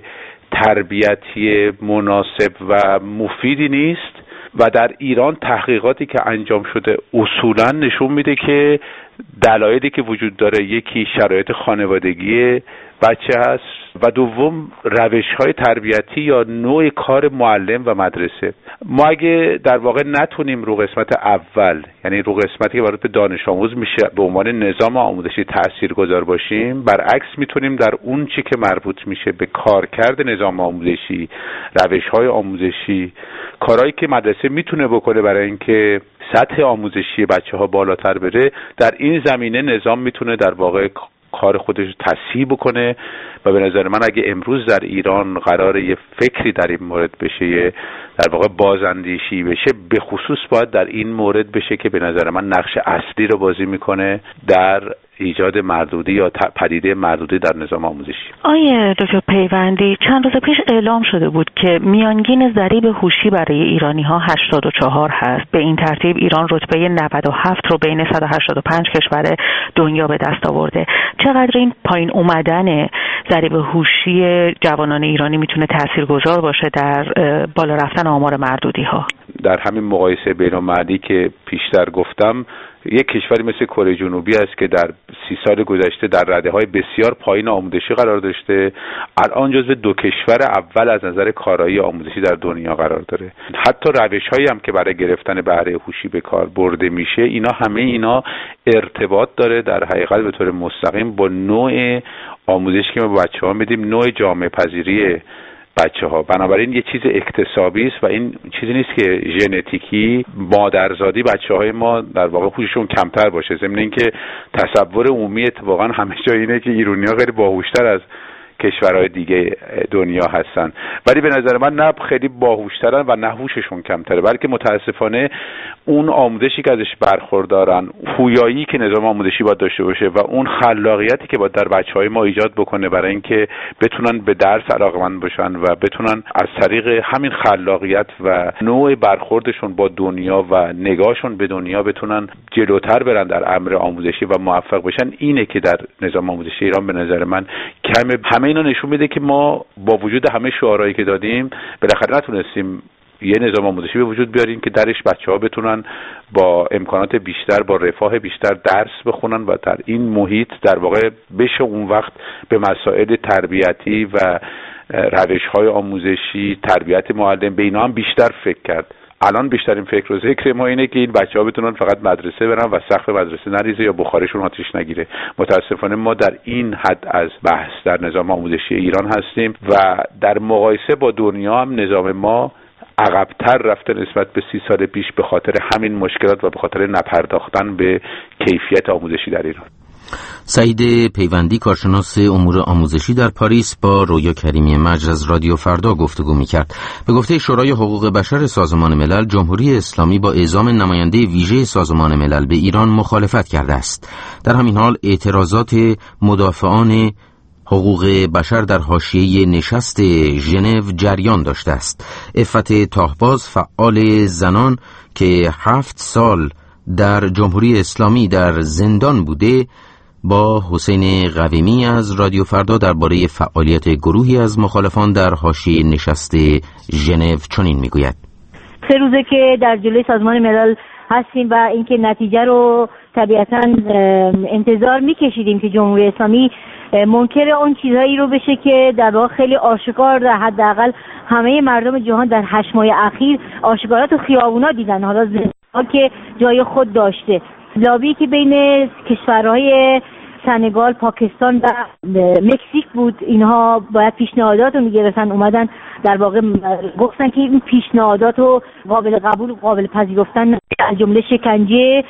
تربیتی مناسب و مفیدی نیست و در ایران تحقیقاتی که انجام شده اصولاً نشون میده که دلایلی که وجود داره یکی شرایط خانوادگی بچه هست و دوم روش‌های تربیتی یا نوع کار معلم و مدرسه. ما اگه در واقع نتونیم رو قسمت اول، یعنی رو قسمتی که مربوط به دانش آموز میشه، به عنوان نظام آموزشی تاثیرگذار باشیم، برعکس میتونیم در اون چی که مربوط میشه به کارکرد نظام آموزشی، روش‌های آموزشی، کارهایی که مدرسه میتونه بکنه برای اینکه سطح آموزشی بچه‌ها بالاتر بره، در این زمینه نظام میتونه در واقع کار خودش تصحیح بکنه و به نظر من اگه امروز در ایران قرار یه فکری در این مورد بشه، در واقع بازاندیشی بشه، به خصوص باید در این مورد بشه که به نظر من نقش اصلی رو بازی میکنه در ایجاد مردودی یا پدیده مردودی در نظام آموزشی. آیه دکتر پیوندی، چند روز پیش اعلام شده بود که میانگین ضریب هوشی برای ایرانی‌ها 84 هست. به این ترتیب ایران رتبه 97 رو بین 185 کشور دنیا به دست آورده. چقدر این پایین اومدن ضریب هوشی جوانان ایرانی میتونه تاثیرگذار باشه در بالا رفتن آمار مردودی‌ها؟ در همین مقایسه بین‌المللی که پیشتر گفتم، یک کشوری مثل کره جنوبی است که در 30 سال گذشته در رده‌های بسیار پایین آموزشی قرار داشته، الان جزو 2 کشور اول از نظر کارایی آموزشی در دنیا قرار داره. حتی روش‌هایی هم که برای گرفتن بهره هوشی به کار برده میشه، اینا ارتباط داره در حقیقت به طور مستقیم با نوع آموزشی که ما به بچه‌ها میدیم، نوع جامعه پذیری بچه‌ها. بنابراین یه چیز اکتسابی است و این چیزی نیست که ژنتیکی مادرزادی بچه‌های ما در واقع هوششون کمتر باشه. ضمن اینکه تصور عمومی اتفاقا همه جا اینه که ایرانی‌ها خیلی باهوشتر از کشورهای دیگه دنیا هستن، ولی به نظر من نه خیلی باهوشترن و نه هوششون کمتره، بلکه متاسفانه اون آموزشی که ازش برخوردارن، پویایی که نظام آموزشی باید داشته باشه و اون خلاقیتی که باید در بچه‌های ما ایجاد بکنه برای اینکه بتونن به درس علاقه‌مند باشن و بتونن از طریق همین خلاقیت و نوع برخوردشون با دنیا و نگاهشون به دنیا بتونن جلوتر برن در امر آموزشی و موفق بشن، اینه که در نظام آموزشی ایران به نظر من کمه. همه اینا نشون میده که ما با وجود همه شعارهایی که دادیم بالاخره نتونستیم یه نظام آموزشی به وجود بیاریم که درش بچه‌ها بتونن با امکانات بیشتر، با رفاه بیشتر درس بخونن و در این محیط در واقع بشه اون وقت به مسائل تربیتی و روش‌های آموزشی، تربیت معلم، به اینا هم بیشتر فکر کرد. الان بیشترین فکر و ذکر ما اینه که این بچه‌ها بتونن فقط مدرسه برن و سقف مدرسه نریزه یا بخارشون آتیش نگیره. متاسفانه ما در این حد از بحث در نظام آموزشی ایران هستیم و در مقایسه با دنیا هم نظام ما عقب‌تر رفته نسبت به 30 سال پیش به خاطر همین مشکلات و به خاطر نپرداختن به کیفیت آموزشی در ایران. سعید پیوندی، کارشناس امور آموزشی در پاریس، با رویا کریمی مجد از رادیو فردا گفتگو می‌کرد. به گفته شورای حقوق بشر سازمان ملل، جمهوری اسلامی با اعزام نماینده ویژه سازمان ملل به ایران مخالفت کرده است. در همین حال اعتراضات مدافعان حقوق بشر در حاشیه نشست ژنو جریان داشته است. عفت طاهباز، فعال زنان که 7 سال در جمهوری اسلامی در زندان بوده، با حسین قویمی از رادیو فردا درباره فعالیت گروهی از مخالفان در حاشیه نشست ژنو چنین میگوید: 3 روزه که در جلوی سازمان ملل هستیم و اینکه نتیجه رو طبیعتاً انتظار میکشیدیم که جمهوری اسلامی منکر اون چیزایی رو بشه که در واقع خیلی آشکار، در حداقل همه مردم جهان در 8 ماه اخیر آشکارات و خیابونا دیدن. حالا زندان‌ها که جای خود داشته، لابی که بین کشورهای سنگال، پاکستان و مکزیک بود، اینها باید پیشنهادات رو میگرفتن، اومدن در واقع گفتن که این پیشنهادات رو قابل قبول و قابل پذیرفتن، از جمله شکنجه،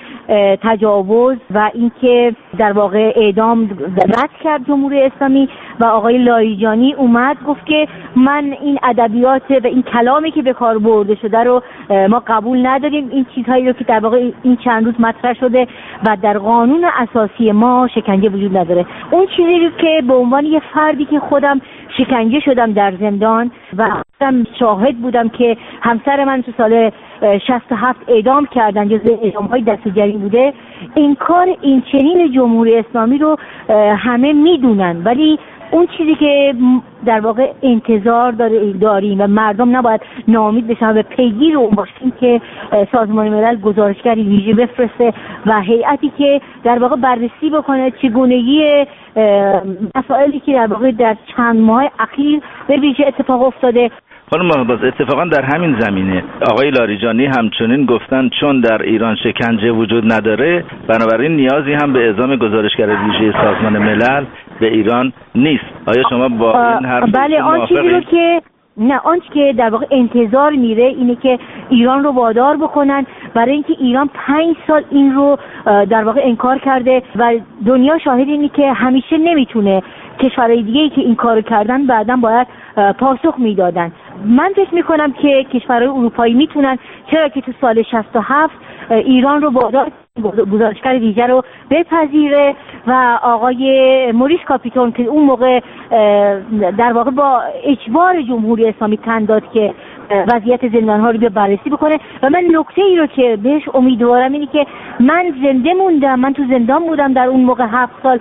تجاوز و اینکه در واقع اعدام رد کرد جمهوری اسلامی. و آقای لاریجانی اومد گفت که من این ادبیات و این کلامی که به کار برده شده رو ما قبول نداریم، این چیزهایی رو که در واقع این چند روز مطرح شده و در قانون اساسی ما شکنجه وجود نداره. اون چیزی رو که به عنوان یه فردی که خودم شکنجه شدم در زندان و خودم شاهد بودم که همسر من تو سال 67 اعدام کردن، جزو اعدام‌های دسته‌جمعی بوده، این کار این چنین جمهوری اسلامی رو همه میدونن، ولی اون چیزی که در واقع انتظار داریم و مردم نباید ناامید بشن و پیگیر اون باشیم که سازمان ملل گزارشگری ویژه بفرسته و هیئتی که در واقع بررسی بکنه چگونگی مسائلی که در واقع در چند ماه اخیر به ویژه اتفاق افتاده. خانم باز اتفاقا در همین زمینه آقای لاریجانی همچنین گفتن چون در ایران شکنجه وجود نداره، بنابراین نیازی هم به اعزام گزارشگر ویژه سازمان ملل به ایران نیست. آیا شما با این حرف بله، آن چیزی رو که آنچه که در واقع انتظار میره اینه که ایران رو وادار بکنن، برای اینکه ایران 5 سال این رو در واقع انکار کرده و دنیا شاهد اینه که همیشه نمیتونه کشورهای دیگه‌ای که این کارو کردن بعداً باید پاسخ میدادن. من فکر میکنم که کشورهای اروپایی میتونن، چرا که تو سال 67 ایران رو وادار گزارشگر ویژه رو بپذیره و آقای موریس کاپیتون که اون موقع در واقع با اجبار جمهوری اسلامی تن داد که وضعیت زندان‌ها رو بررسی بکنه. و من نکته ای رو که بهش امیدوارم اینه که من زنده موندم، من تو زندان بودم در اون موقع 7 سال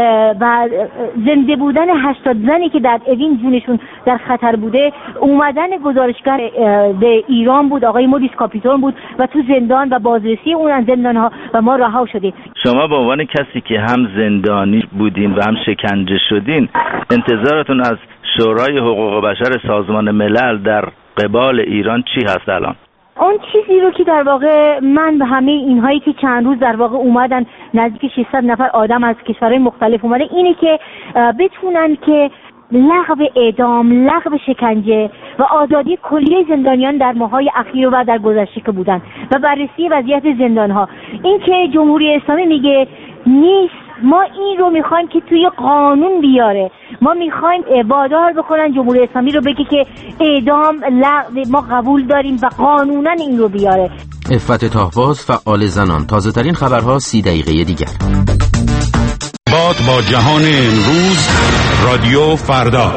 و زنده بودن 80 زنی که در اوین جونشون در خطر بوده، اومدن گزارشگر به ایران بود، آقای موریس کاپیتون بود و تو زندان و بازرسی اون زندان‌ها و ما رها شدیم. شما به عنوان کسی که هم زندانی بودین و هم شکنجه شدین، انتظارتون از شورای حقوق بشر سازمان ملل در قبال ایران چی هست الان؟ اون چیزی رو که در واقع من به همه اینهایی که چند روز در واقع اومدن، نزدیک 600 نفر آدم از کشورهای مختلف اومده، اینه که بتونن که لغو اعدام، لغو شکنجه و آزادی کلیه زندانیان در ماه‌های اخیر و در گذشته که بودن و بررسی وضعیت زندان‌ها. این که جمهوری اسلامی میگه نیست، ما این رو میخوایم که توی قانون بیاره. ما میخوایم وادار بکنن جمهوری اسلامی رو بگه که اعدام ما قبول داریم و قانونا این رو بیاره. عفت طاهباز، فعال زنان. تازه ترین خبرها 30 دقیقه دیگر. باد با جهان امروز، رادیو فردا.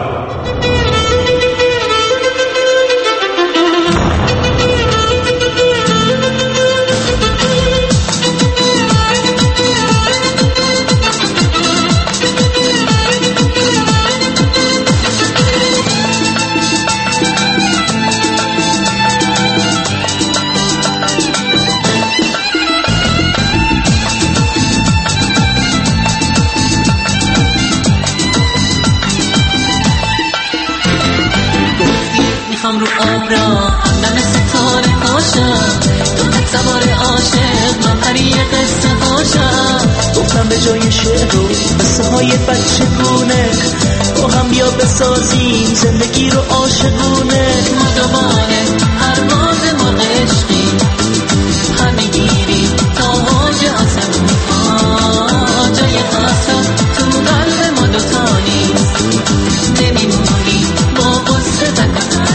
میخوام رو آبرا همدم ستاره هاشم، تو خط سوار عاشق من پری قصه هاشم. گفتم به جای شعر و قصه های بچگونه با هم بیا بسازیم زندگی رو عاشقونه. ما دوباره پرواز مرغ عشقی هم میگیریم تا اوج آسمون ها. جای خاصم تو قلب ما دوتا نیست، نمیمونی با قصه تکتر.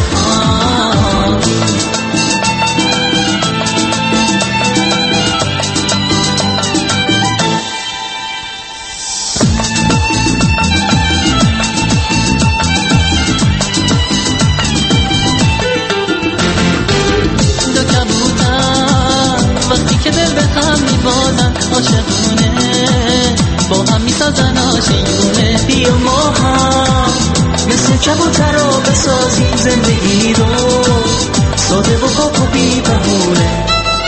عاشقونه با هم میسازن عاشقونه. بیا ما هم مثل کبوترا بسازیم زندگی رو ساده و پاک و بی بهونه.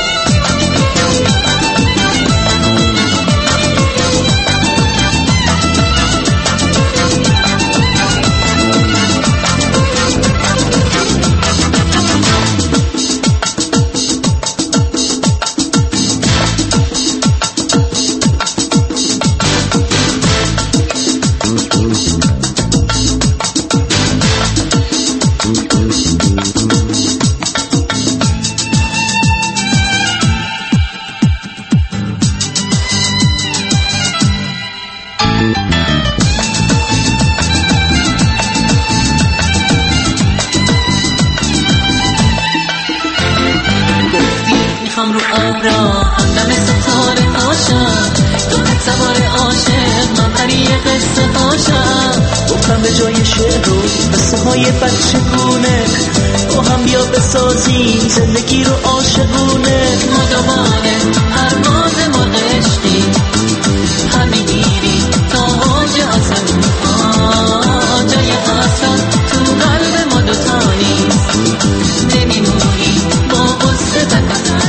میخوام رو آبرا همدم ستاره هاشم، تو خط سوار عاشق من پری قصه هاشم. گفتم به جای شعر و قصه های بچگونه با هم بیا بسازیم زندگی رو عاشقونه. ما دوباره پرواز مرغ عشقی هم میگیریم تا اوج آسمون ها. جای خاصم تو قلب ما دوتا نیست، نمیمونی با قصه تکتر.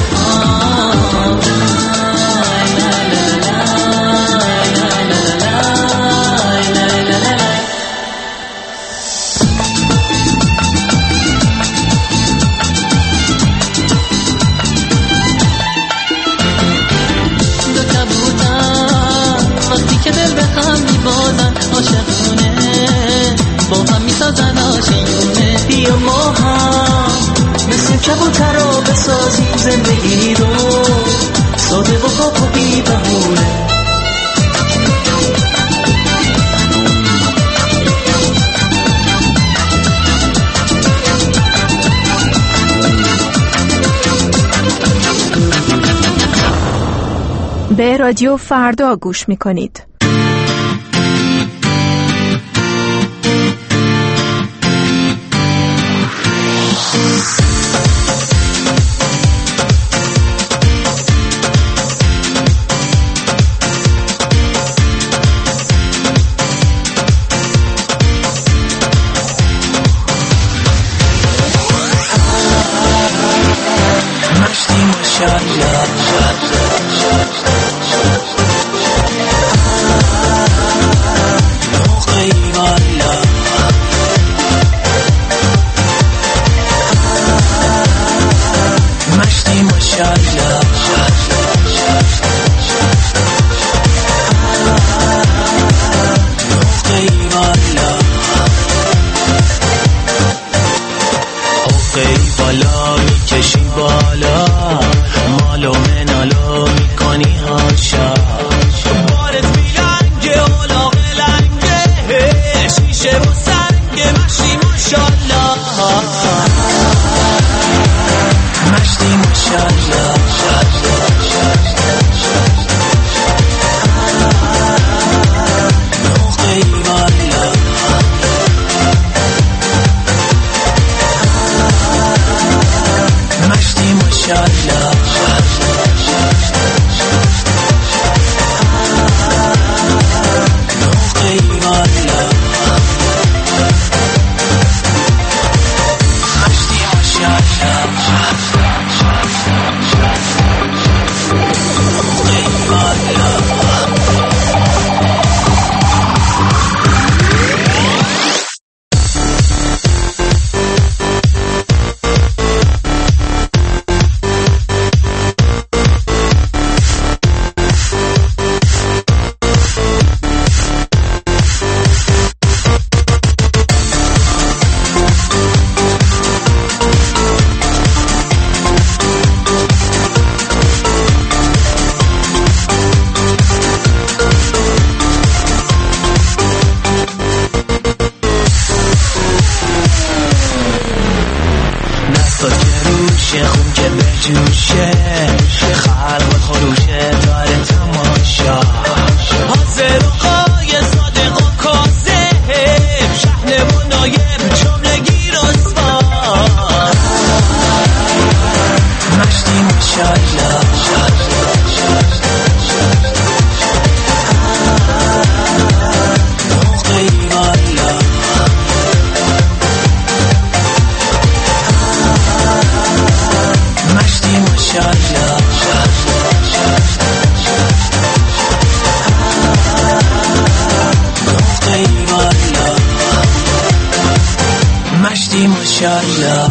با هم میسازن عاشقونه. بیا ما هم مثل کبوترا بسازیم زندگی رو ساده و پاک و بی بهونه. به رادیو فردا گوش میکنید. ماشاءالله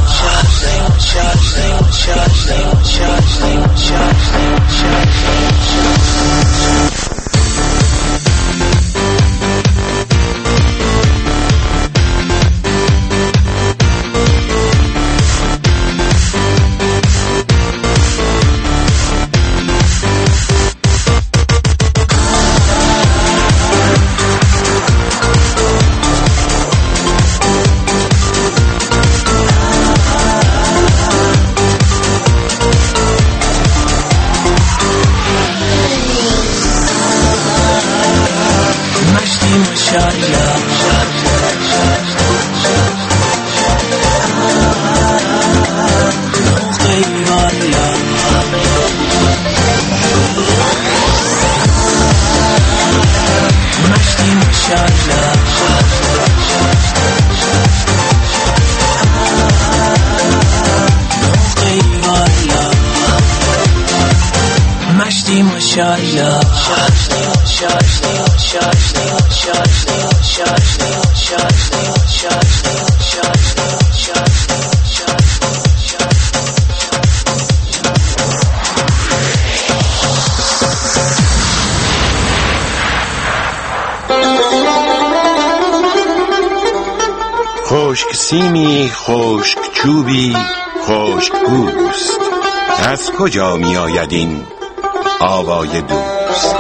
خشک سیمی، خشک چوبی، خشک پوست، از کجا می آید این آوای دوست؟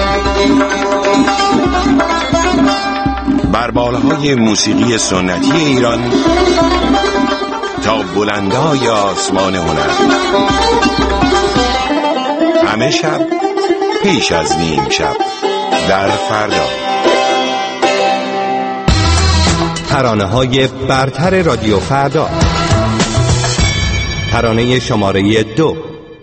بر بالهای موسیقی سنتی ایران تا بلندای آسمان هنر، همه شب پیش از نیم شب در فردا. ترانه‌های برتر رادیو فردا. ترانه شماره 2.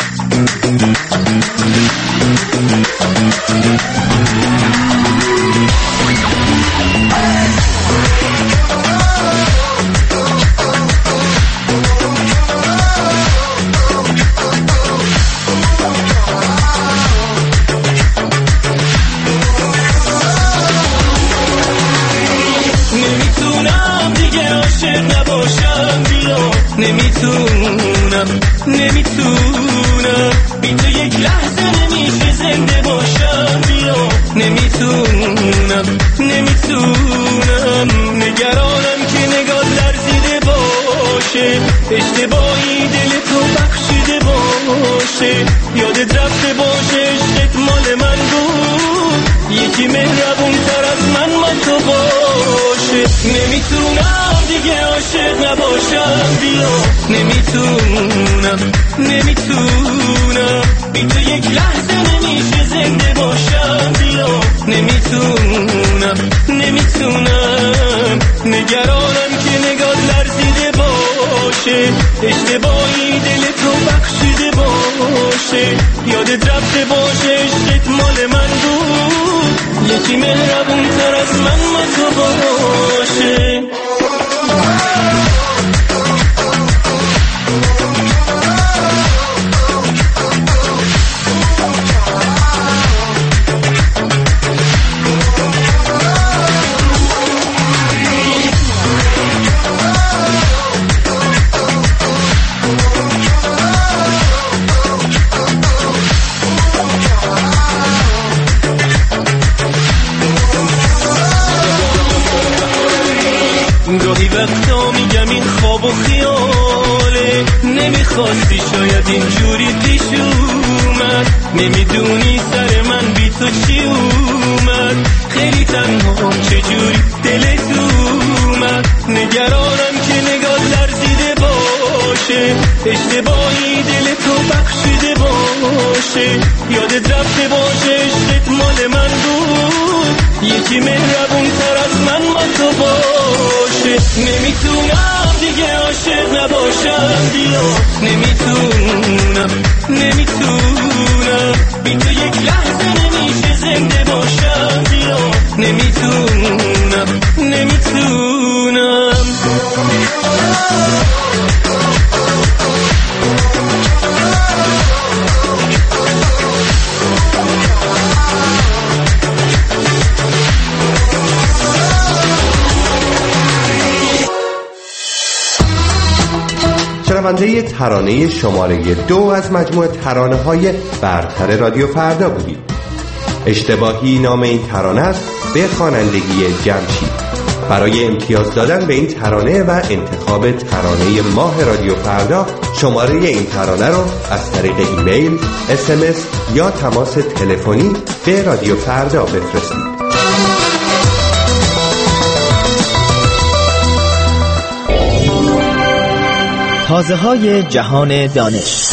نمیتونم بی تو یک لحظه نمیشه زنده باشم، بیا نمیتونم نگرانم که نگاه لرزیده باشه، اشتباهی دل تو بخشیده باشه، یادت رفته باشه عشقت مال من بود، یکی مهربون تر از من با تو باشه. نمیتونم دیگه عاشق نباشم، بیا نمیتونم بی تو یک لحظه نمیشه زنده باشم، بیا نمیتونم نگرانم که نگاه لرزیده باشه، اشتباهی دل تو بخشیده باشه، یادت رفته باشه عشقت مال من بود، یکی مهربون تر از من با تو باشه. گاهی وقتا میگم این خواب و خیاله، نمیخواستی شاید اینجوری پیش اومد، نمیدونی سر من بی تو چی اومد، خیلی تنها چجوری دلت اومد، نگرانم که نگاه لرزیده باشه، اشتباهی دل تو بخشیده باشه، یادت رفته باشه عشقت مال من بود، یکی مهربون تر از من با تو باشه. نمیتونم دیگه عاشق نباشم، بیا نمیتونم بی تو یک لحظه نمیشه زنده باشم، بیا نمیتونم شنونده ترانه شماره 2 از مجموعه ترانه‌های برتر رادیو فردا بودید. اشتباهی نام این ترانه است به خوانندگی جمشید. برای امتیاز دادن به این ترانه و انتخاب ترانه ماه رادیو فردا شماره این ترانه رو از طریق ایمیل، SMS یا تماس تلفنی به رادیو فردا بفرستید. تازه‌های جهان دانش.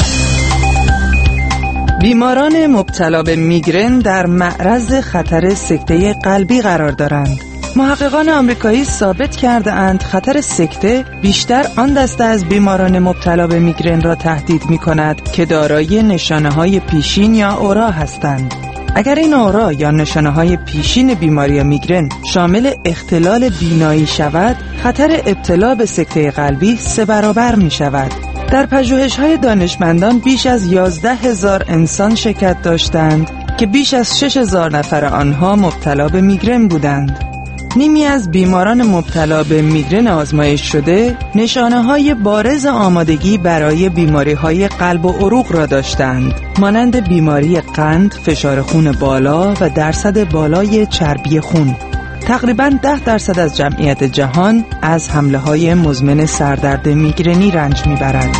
بیماران مبتلا به میگرن در معرض خطر سکته قلبی قرار دارند. محققان آمریکایی ثابت کرده اند خطر سکته بیشتر آن دسته از بیماران مبتلا به میگرن را تهدید می کند که دارای نشانه‌های پیشین یا اورا هستند. اگر این اورا یا نشانه‌های پیشین بیماری میگرن شامل اختلال بینایی شود، خطر ابتلا به سکته قلبی 3 برابر می شود. در پژوهش‌های دانشمندان بیش از 11,000 انسان شرکت داشتند که بیش از 6,000 نفر آنها مبتلا به میگرن بودند. نیمی از بیماران مبتلا به میگرن آزمایش شده نشانه‌های بارز آمادگی برای بیماری‌های قلب و عروق را داشتند، مانند بیماری قند، فشار خون بالا و درصد بالای چربی خون. تقریباً 10% از جمعیت جهان از حمله‌های مزمن سردرد میگرنی رنج می‌برد.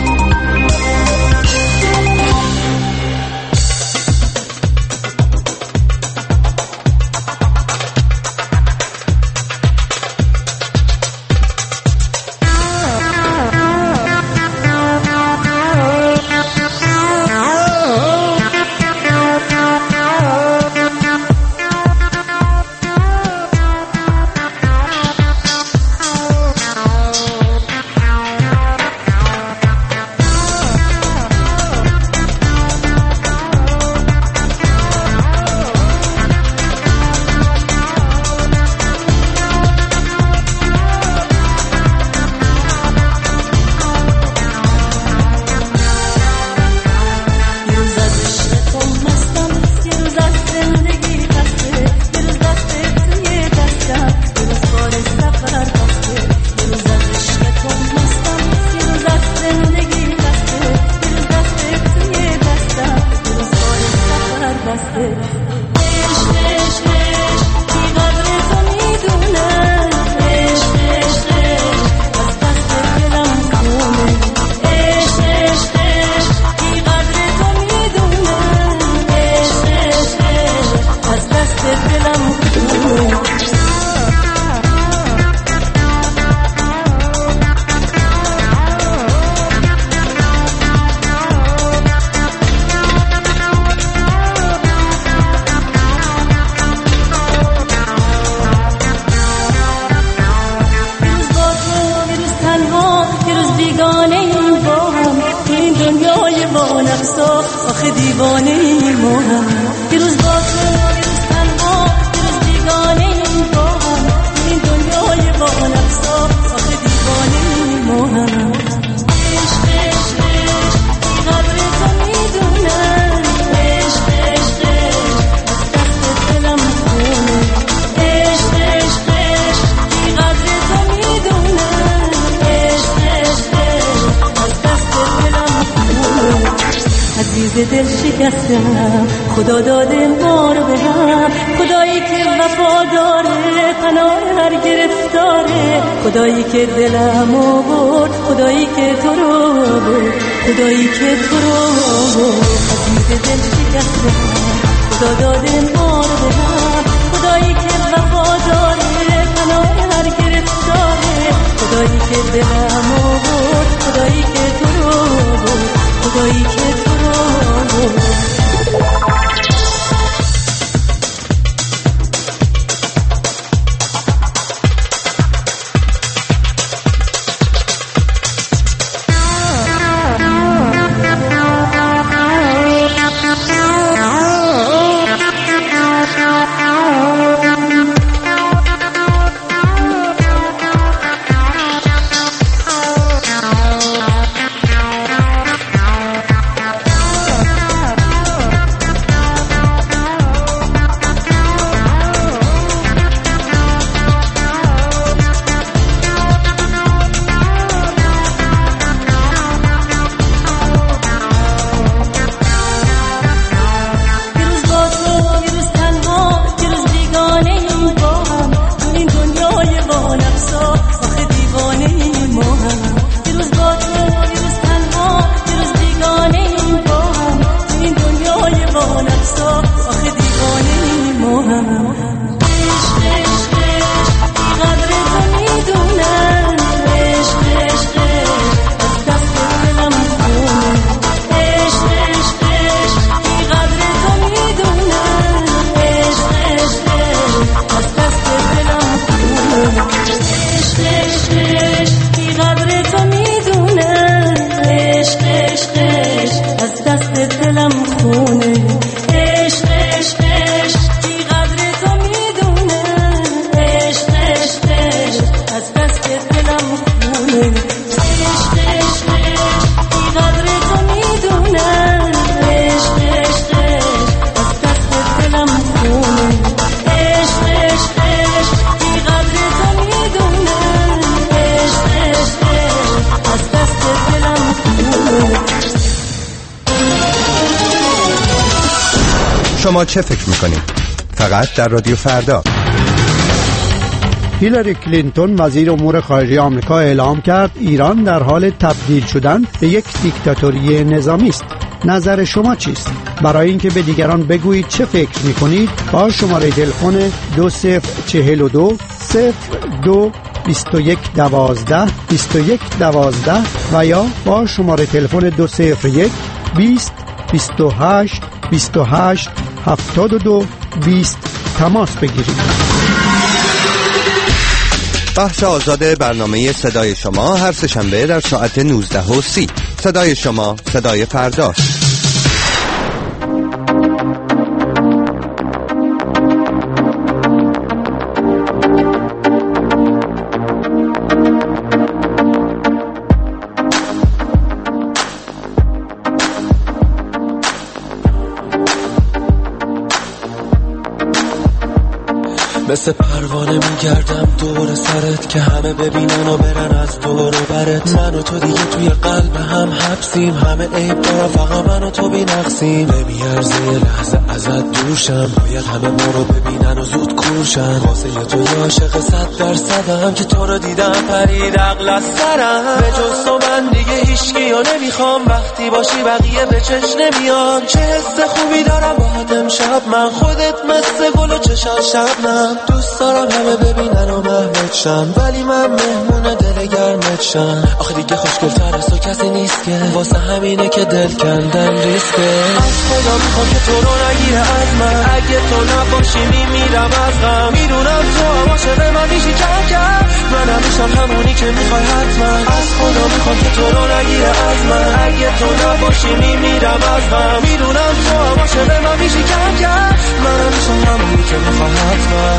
دل شکستم، خدا داده ما رو به هم، خدایی که وفاداره پناه هر گرفتاره، خدایی که دلمو برد، خدایی که تو رو برد، خدایی که تو رو برد. عزیز دل شکستم، خدا داده ما رو به هم، خدایی که وفاداره پناه هر گرفتاره، خدایی که دلمو برد، خدایی که تو رو برد، خدایی که تو رو برد. شما چه فکر میکنید؟ فقط در رادیو فردا. هیلاری کلینتون وزیر امور خارجه آمریکا اعلام کرد ایران در حال تبدیل شدن به یک دیکتاتوری نظامی است. نظر شما چیست؟ برای اینکه به دیگران بگویید چه فکر میکنید با شماره تلفن 2042 02 2112 2112 و یا با شماره تلفن 201 20 28 28 72 20 تماس بگیرید. بخش آزاد برنامه صدای شما هر سه‌شنبه در ساعت 19:30. صدای شما، صدای فردا. مثل پروانه میگردم دور سرت که همه ببینن و برن از دور و برت. من و تو دیگه توی قلب هم حبسیم، همه عیب دارم فقط من و تو بی‌نقصیم. نمیارزه یه لحظه ازت دورشم، باید همه ما رو ببینن و زود کورشن. واسه تو یه عاشق 100% که تو رو دیدم پرید عقل از سرم. به جز تو من دیگه هیچکی رو نمیخوام، وقتی باشی بقیه به چش نمیان. چه حس خوبی دارم باهات امشب من، خودت مثل گل و چشات شبنم. دوست دارم همه ببینن و محمد شم، ولی من مهمون دل گرمت شم. آخه دیگه خوشگل‌تر از تو کسی نیست که، واسه همینه که دل کندن ریسکه. از خدا میخوام که تو رو نگیره از من، اگه تو نباشی میمیرم از غم. میدونم تو هم عاشق من میشی کم کم، منم میشم همونی که میخوای حتما. از خدا میخوام که تو رو نگیره از من، اگه تو نباشی میمیرم از غم. میدونم تو هم عاشق من میشی کم کم، منم میشم همونی که میخوای حتما.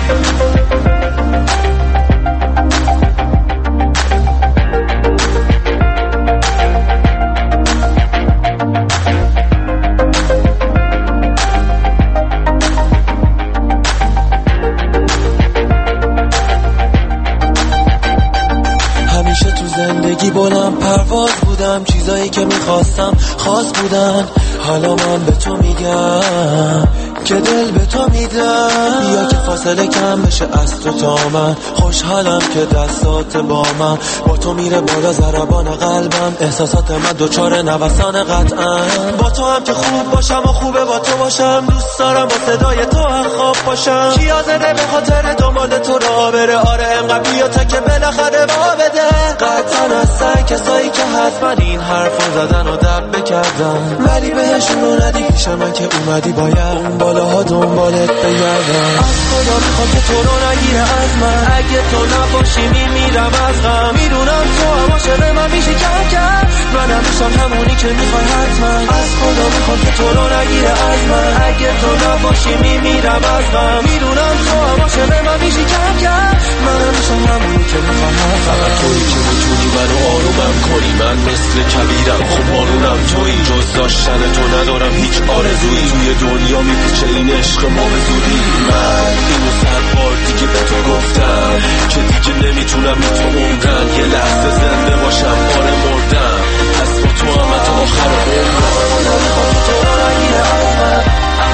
همیشه تو زندگی بلند پرواز بودم، چیزایی که میخواستم خاص بودن. حالا من به تو میگم که دل به تو میدم، بیا که فاصله کم بشه از تو تا من. خوشحالم که دستات با من، با تو میره بالا ضربان قلبم. احساسات من دوچار نوسان قطعا، با تو هم که خوب باشم و خوبه با تو باشم. دوست دارم با صدای تو هم خواب باشم. کیا زده به خاطر دنبال تو را بره، آره انقدر بیا تا که بالاخره با بده. قطعا هستن کسایی که حتما این حرفو زدن و دب بکردن، ولی بهشون رو ندی پیش من که اومدی باید اون بالاها دنبالت بگردم. از خدا میخوام که تو رو نگیره از من، اگه تو نباشی میمیرم از غم. میدونم تو هم عاشق من میشی کم کم، منم میشم همونی که میخوای حتما. از خدا میخوام که تو رو نگیره از من، اگه تو نباشی میمیرم از غم. میدونم تو هم عاشق من میشی کم کم، منم میشم همونی که میخوای حتما. فقط تویی که میتونی منو آرومم کنی، من مثل کبیرم خب بارونم تویی. جز داشتن تو ندارم هیچ آرزویی، توی دنیا میپیچه این عشق ما به زودی. من اینو 100 بار دیگه به تو گفتم که دیگه نمیتونم بی تو عمرن. یه لحظه زنده باشم آره مردم، پس با تو هم تا آخر عمرم. میخوام تو رو نگیره از من.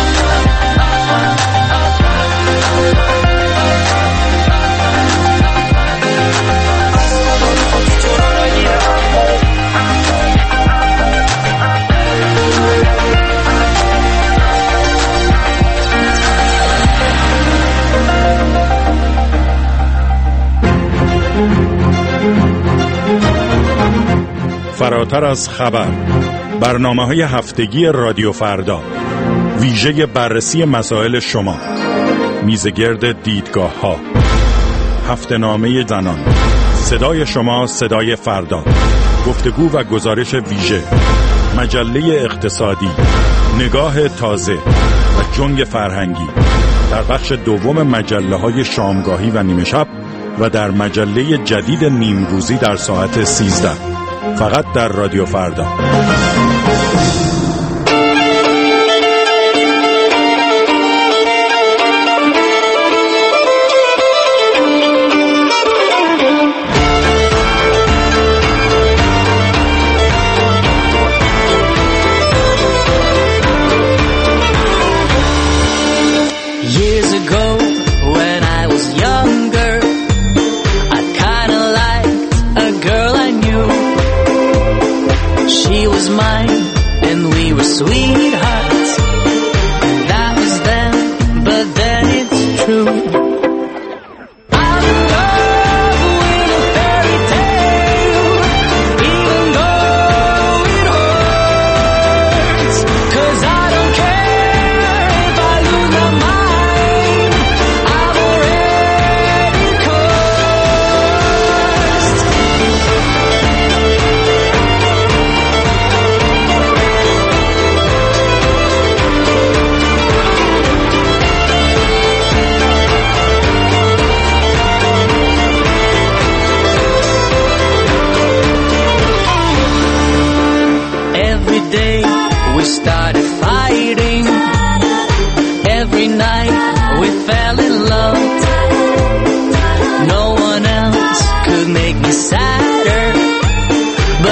فراتر از خبر، برنامه‌های هفتگی رادیو فردا، ویژه بررسی مسائل شما، میزگرد دیدگاه‌ها، هفته‌نامه زنان، صدای شما، صدای فردا، گفتگو و گزارش ویژه، مجله اقتصادی، نگاه تازه و جنگ فرهنگی در بخش دوم مجله‌های شامگاهی و نیمه شب و در مجله جدید نیمروزی در ساعت 13، فقط در رادیو فردا.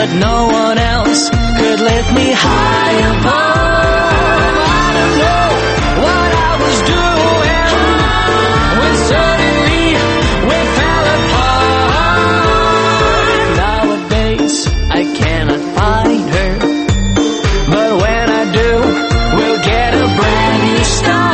but no one else could lift me high above. I don't know what I was doing when suddenly we fell apart. Nowadays I cannot find her, but when I do, we'll get a brand new start.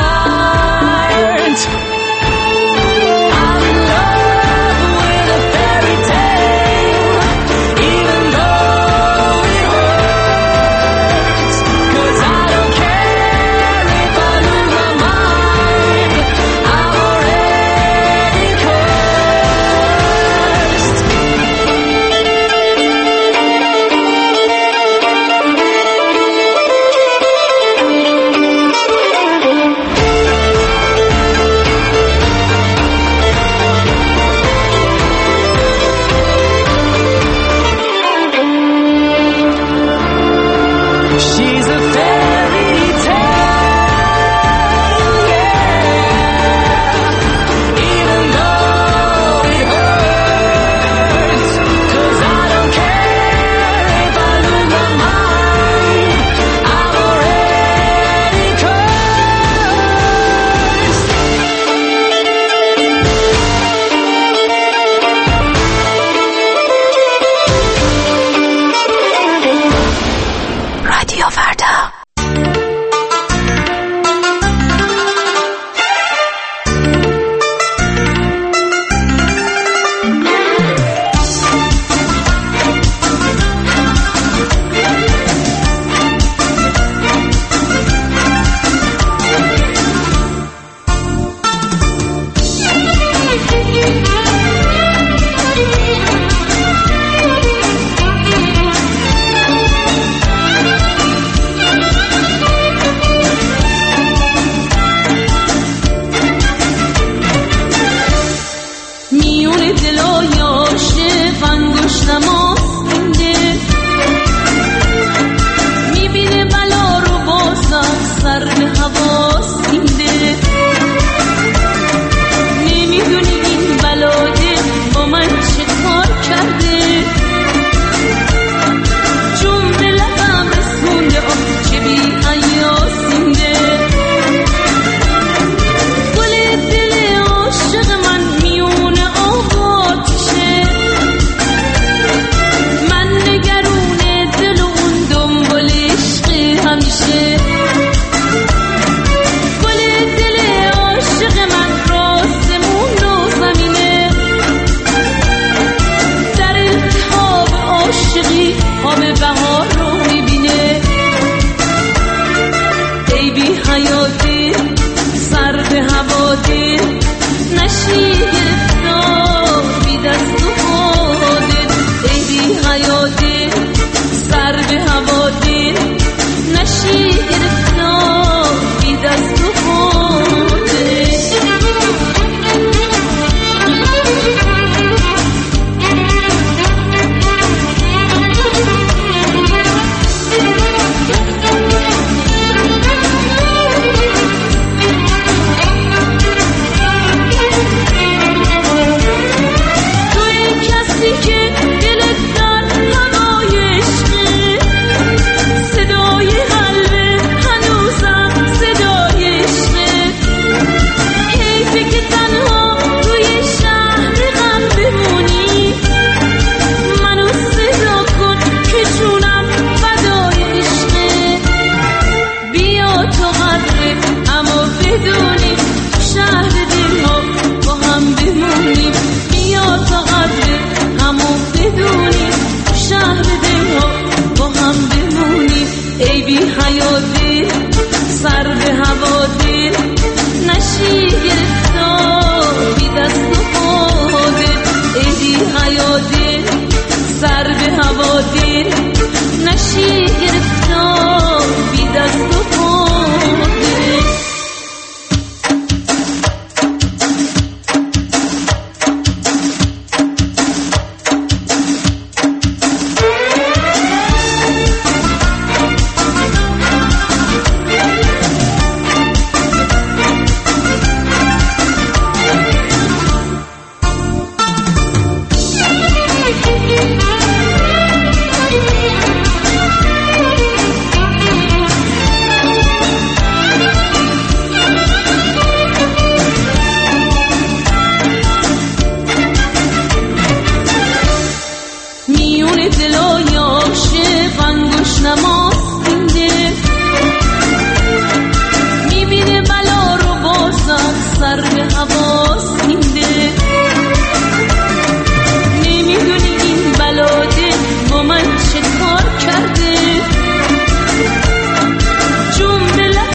میون دلای عاشق انگشتم